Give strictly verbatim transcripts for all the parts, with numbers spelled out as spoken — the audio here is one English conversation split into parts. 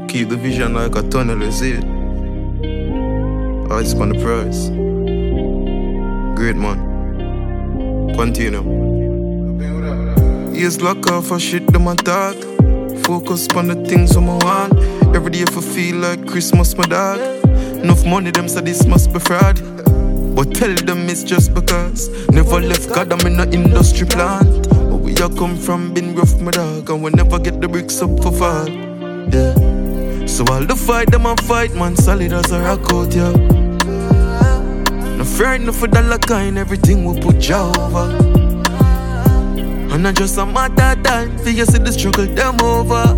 Keep the vision like a tunnel, you see it. Eyes on the prize. Great man. Continue. Years lock off for shit them I thought. Focus on the things on my want. Every day if I feel like Christmas, my dog. Enough money them say this must be fraud. But tell them it's just because never left God, I'm in an industry plant. But we all come from been rough, my dog. And we never get the bricks up for fall. Yeah. So all the fight them and fight, man, solid as a rock out, yeah. No frightened for dollar kind, everything we put you over. And not just a matter of time, for you see the struggle, them over.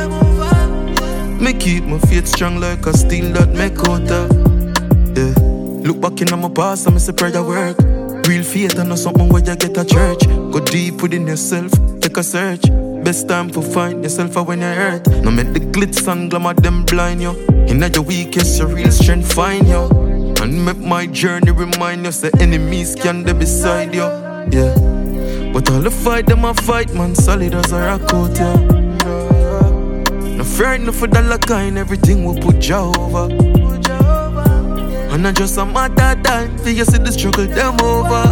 Me keep my faith strong like a steel that make out of. Yeah. Look back in my past and me say prayer work. Real faith and not something where you get a church. Go deep within yourself, take a search. Best time to find yourself when you're hurt. No make the glitz and glamour them blind you. In your weakest, your real strength find you. And make my journey remind you, say enemies can be beside you. Yeah. But all the fight them I fight, man, solid as a rock out, yeah. No frightened for dollar kind, everything we put you over. And not just a matter of time, for you see the struggle, them over.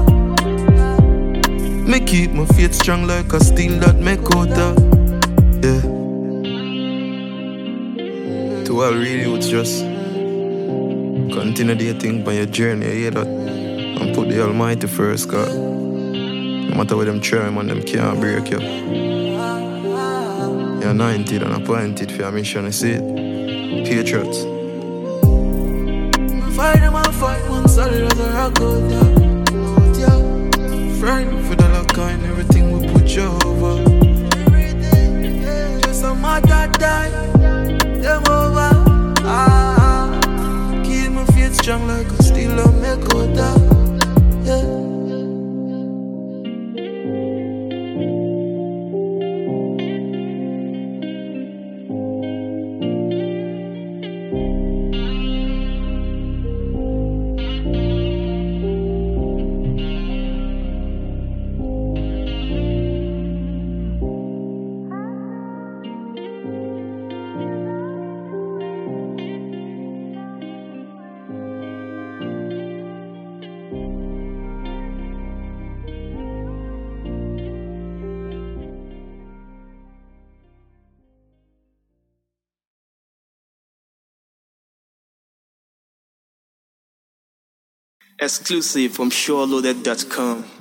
Me keep my faith strong like a steel that make out of. Yeah. To all real youths, just continue the thing by your journey, you hear that? And put the Almighty first, cause no matter what them try, man, them can't break you. You're anointed and appointed for your mission, you see it? Patriots. Fight them and fight, man, solid as a rock out, yeah. Yeah. Frightened for the luck and everything we put you over. Everything, yeah. Just a matter of time, them over. Ah, keep my faith strong like a steel and make out of. Yeah. Exclusive from Sure Loaded dot com.